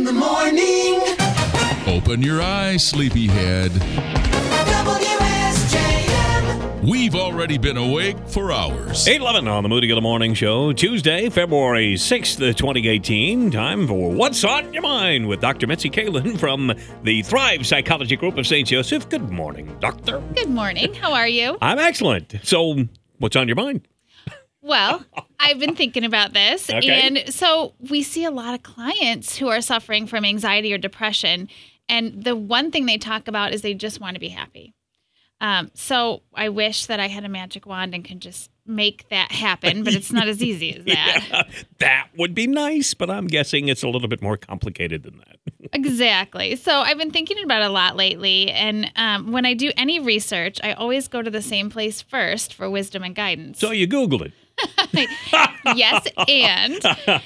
in the morning. Open your eyes, sleepyhead. WSJM. We've already been awake for hours. 8:11 on the Moody Good Morning Show, Tuesday, February 6th, 2018. Time for What's on Your Mind with Dr. Mitzi Kalin from the Thrive Psychology Group of St. Joseph. Good morning, Doctor. Good morning. How are you? I'm excellent. So, what's on your mind? Well, I've been thinking about this. Okay. And so we see a lot of clients who are suffering from anxiety or depression. And the one thing they talk about is they just want to be happy. So I wish that I had a magic wand and could just make that happen, but it's not as easy as that. Yeah, that would be nice, but I'm guessing it's a little bit more complicated than that. Exactly. So I've been thinking about it a lot lately. And when I do any research, I always go to the same place first for wisdom and guidance. So you Googled it. Yes, and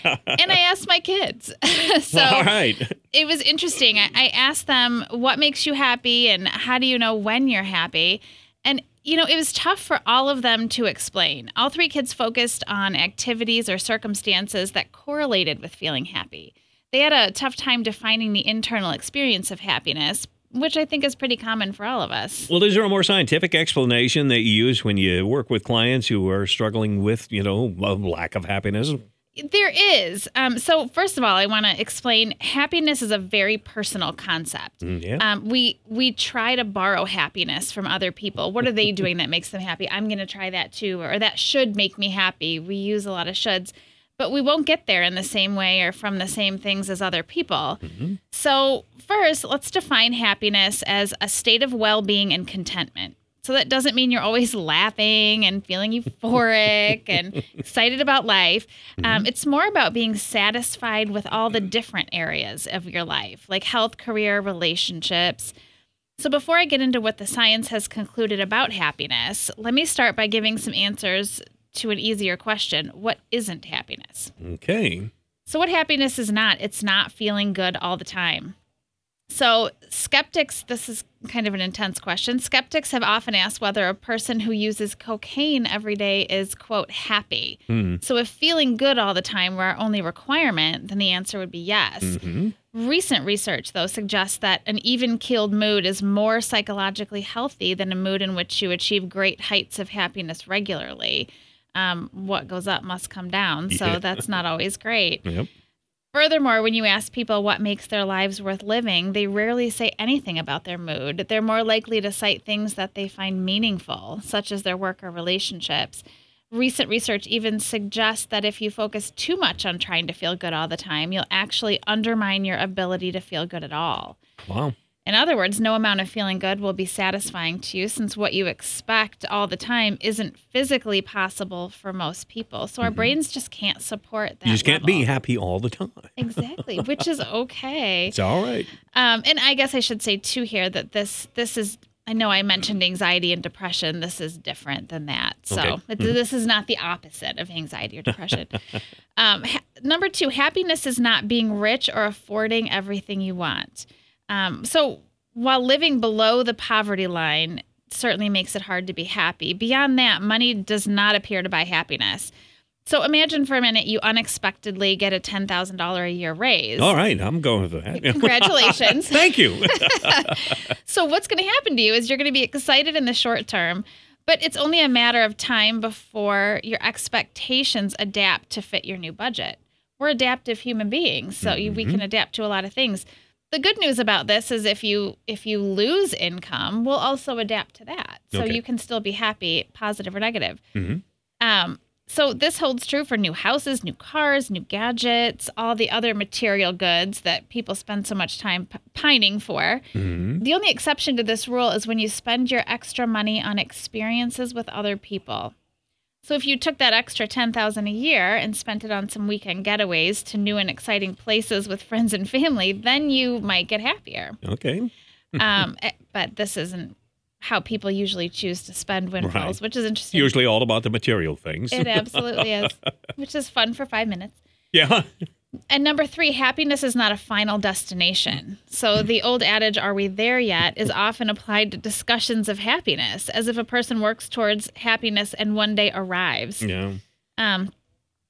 I asked my kids. So All right. it was interesting. I asked them, what makes you happy and how do you know when you're happy? And, it was tough for all of them to explain. All three kids focused on activities or circumstances that correlated with feeling happy. They had a tough time defining the internal experience of happiness, which I think is pretty common for all of us. Well, is there a more scientific explanation that you use when you work with clients who are struggling with, a lack of happiness? There is. So first of all, I want to explain happiness is a very personal concept. Yeah. We try to borrow happiness from other people. What are they doing that makes them happy? I'm going to try that too, or that should make me happy. We use a lot of shoulds. But we won't get there in the same way or from the same things as other people. Mm-hmm. So first, let's define happiness as a state of well-being and contentment. So that doesn't mean you're always laughing and feeling euphoric and excited about life. It's more about being satisfied with all the different areas of your life, like health, career, relationships. So before I get into what the science has concluded about happiness, let me start by giving some answers to an easier question. What isn't happiness? Okay. So what happiness is not, it's not feeling good all the time. So skeptics, this is kind of an intense question. Skeptics have often asked whether a person who uses cocaine every day is, quote, happy. So if feeling good all the time were our only requirement, then the answer would be yes. Mm-hmm. Recent research, though, suggests that an even-keeled mood is more psychologically healthy than a mood in which you achieve great heights of happiness regularly. What goes up must come down, so that's not always great. Yep. Furthermore, when you ask people what makes their lives worth living, they rarely say anything about their mood. They're more likely to cite things that they find meaningful, such as their work or relationships. Recent research even suggests that if you focus too much on trying to feel good all the time, you'll actually undermine your ability to feel good at all. Wow. In other words, no amount of feeling good will be satisfying to you since what you expect all the time isn't physically possible for most people. So our brains just can't support that. You just can't level. be happy all the time. Exactly, which is okay. It's all right. And I guess I should say, too, here that this is, I know I mentioned anxiety and depression. This is different than that. So this is not the opposite of anxiety or depression. Number two, happiness is not being rich or affording everything you want. So while living below the poverty line certainly makes it hard to be happy, beyond that, money does not appear to buy happiness. So imagine for a minute you unexpectedly get a $10,000 a year raise. All right, I'm going for that. Congratulations. Thank you. So what's going to happen to you is you're going to be excited in the short term, but it's only a matter of time before your expectations adapt to fit your new budget. We're adaptive human beings, so we can adapt to a lot of things. The good news about this is if you lose income, we'll also adapt to that. So you can still be happy, positive or negative. So this holds true for new houses, new cars, new gadgets, all the other material goods that people spend so much time pining for. The only exception to this rule is when you spend your extra money on experiences with other people. So if you took that extra $10,000 a year and spent it on some weekend getaways to new and exciting places with friends and family, then you might get happier. Okay. But this isn't how people usually choose to spend windfalls, which is interesting. Usually all about the material things. It absolutely is, which is fun for 5 minutes. Yeah. And number three, happiness is not a final destination. So the old adage, are we there yet, is often applied to discussions of happiness, as if a person works towards happiness and one day arrives. Yeah.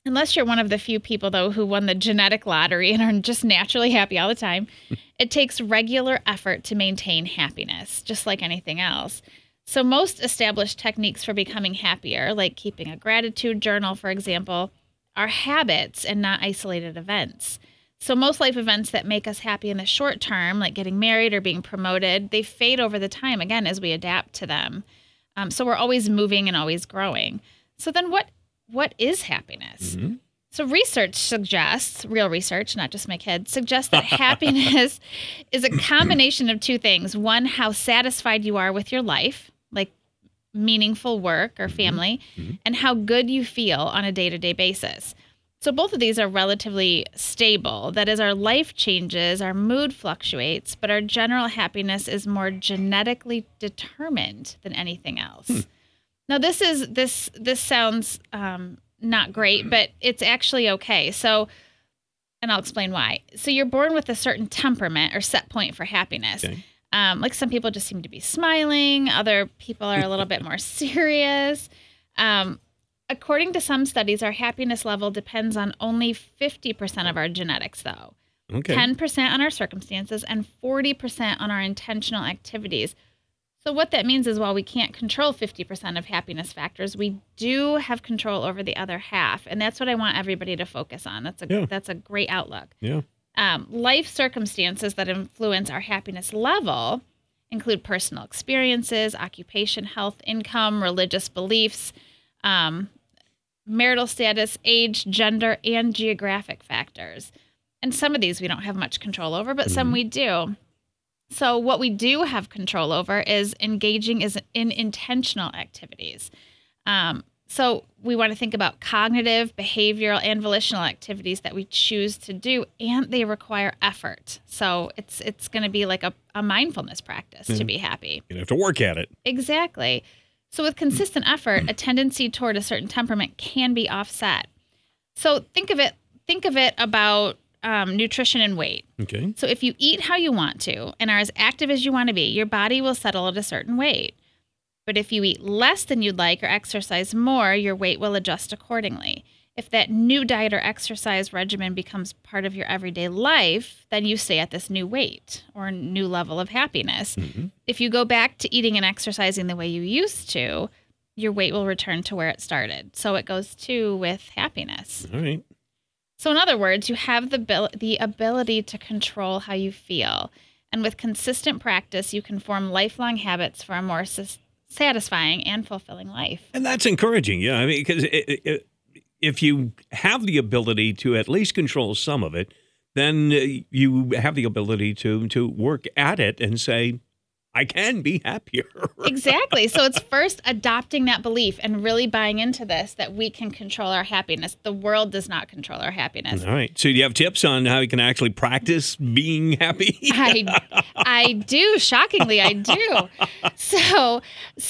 unless you're one of the few people, though, who won the genetic lottery and are just naturally happy all the time, it takes regular effort to maintain happiness, just like anything else. So most established techniques for becoming happier, like keeping a gratitude journal, for example, are habits and not isolated events. So most life events that make us happy in the short term, like getting married or being promoted, they fade over the time, again, as we adapt to them. So we're always moving and always growing. So then what is happiness? Mm-hmm. So research suggests, real research, not just my kids, suggests that happiness is a combination of two things. One, how satisfied you are with your life, like meaningful work or family, and how good you feel on a day-to-day basis. So both of these are relatively stable. That is, our life changes, our mood fluctuates, but our general happiness is more genetically determined than anything else. Now, this sounds not great, but it's actually okay. So, and I'll explain why. So you're born with a certain temperament or set point for happiness. Okay. Like some people just seem to be smiling. Other people are a little bit more serious. According to some studies, our happiness level depends on only 50% of our genetics, though. Okay. 10% on our circumstances and 40% on our intentional activities. So what that means is while we can't control 50% of happiness factors, we do have control over the other half. And that's what I want everybody to focus on. That's a great outlook. Yeah. Life circumstances that influence our happiness level include personal experiences, occupation, health, income, religious beliefs, marital status, age, gender, and geographic factors. And some of these we don't have much control over, but some we do. So what we do have control over is engaging in intentional activities. So we want to think about cognitive, behavioral, and volitional activities that we choose to do, and they require effort. So it's going to be like a mindfulness practice to be happy. You have to work at it. Exactly. So with consistent effort, a tendency toward a certain temperament can be offset. So think of it about nutrition and weight. Okay. So if you eat how you want to and are as active as you want to be, your body will settle at a certain weight. But if you eat less than you'd like or exercise more, your weight will adjust accordingly. If that new diet or exercise regimen becomes part of your everyday life, then you stay at this new weight or new level of happiness. If you go back to eating and exercising the way you used to, your weight will return to where it started. So it goes too with happiness. All right. So in other words, you have the ability to control how you feel. And with consistent practice, you can form lifelong habits for a more satisfying and fulfilling life. And that's encouraging. Yeah. I mean, because if you have the ability to at least control some of it, then you have the ability to work at it and say, I can be happier. Exactly. So it's first adopting that belief and really buying into this, that we can control our happiness. The world does not control our happiness. All right. So do you have tips on how you can actually practice being happy? I do. Shockingly, I do. So,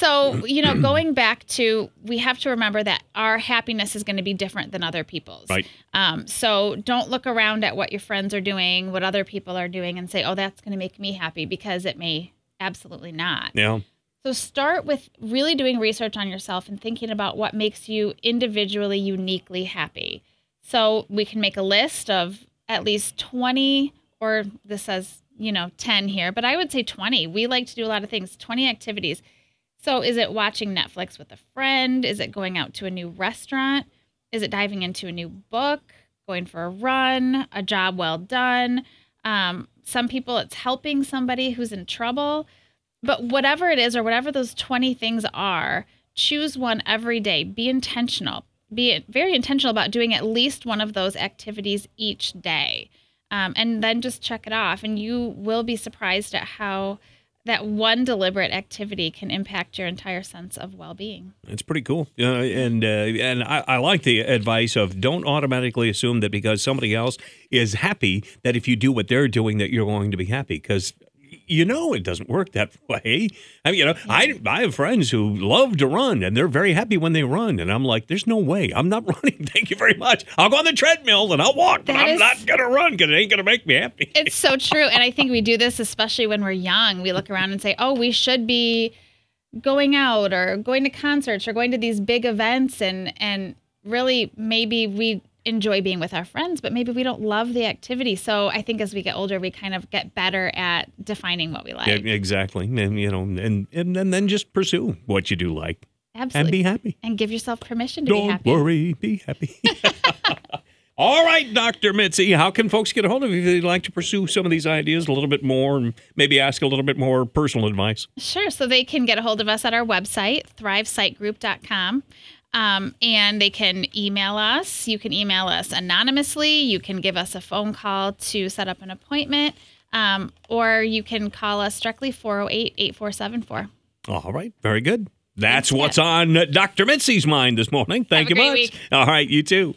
going back to, we have to remember that our happiness is going to be different than other people's. Right. So don't look around at what your friends are doing, what other people are doing, and say, oh, that's going to make me happy, because it may absolutely not. Yeah. So start with really doing research on yourself and thinking about what makes you individually, uniquely happy. So we can make a list of at least 20, or this says, 10 here, but I would say 20. We like to do a lot of things, 20 activities. So is it watching Netflix with a friend? Is it going out to a new restaurant? Is it diving into a new book, going for a run, a job well done? Some people, it's helping somebody who's in trouble. But whatever it is, or whatever those 20 things are, choose one every day. Be intentional. Be very intentional about doing at least one of those activities each day. And then just check it off. And you will be surprised at how that one deliberate activity can impact your entire sense of well-being. It's pretty cool. And I like the advice of don't automatically assume that because somebody else is happy, that if you do what they're doing, that you're going to be happy. Because it doesn't work that way. I mean, I have friends who love to run, and they're very happy when they run. And I'm like, there's no way. I'm not running. Thank you very much. I'll go on the treadmill and I'll walk, but I'm not going to run because it ain't going to make me happy. It's so true. And I think we do this, especially when we're young. We look around and say, oh, we should be going out or going to concerts or going to these big events. And really maybe we enjoy being with our friends, but maybe we don't love the activity. So I think as we get older, we kind of get better at defining what we like. Yeah, exactly. And, and then just pursue what you do like. Absolutely. And be happy. And give yourself permission to be Don't happy. worry, be happy. All right, Dr. Mitzi, how can folks get a hold of you if they'd like to pursue some of these ideas a little bit more and maybe ask a little bit more personal advice? Sure. So they can get a hold of us at our website, thrivesightgroup.com. And they can email us. You can email us anonymously. You can give us a phone call to set up an appointment. Or you can call us directly, 408-8474. All right, very good. That's Thanks, what's on Dr. Mitzi's mind this morning. Thank Have you a much. great week. All right, you too.